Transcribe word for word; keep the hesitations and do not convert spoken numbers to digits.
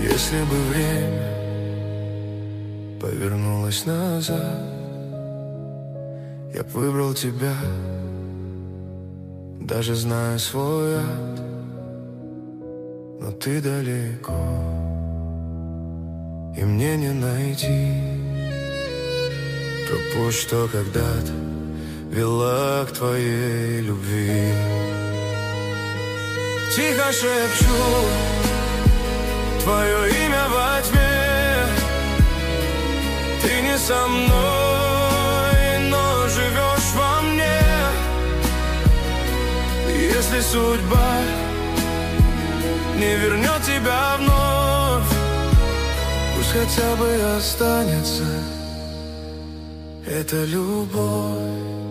Если бы время повернулось назад, я б выбрал тебя, даже зная свой ад. Но ты далеко, и мне не найти ту путь, что когда-то вела к твоей любви. Тихо шепчу твое имя во тьме. Ты не со мной, но живешь во мне. Если судьба не вернет тебя вновь, пусть хотя бы останется эта любовь.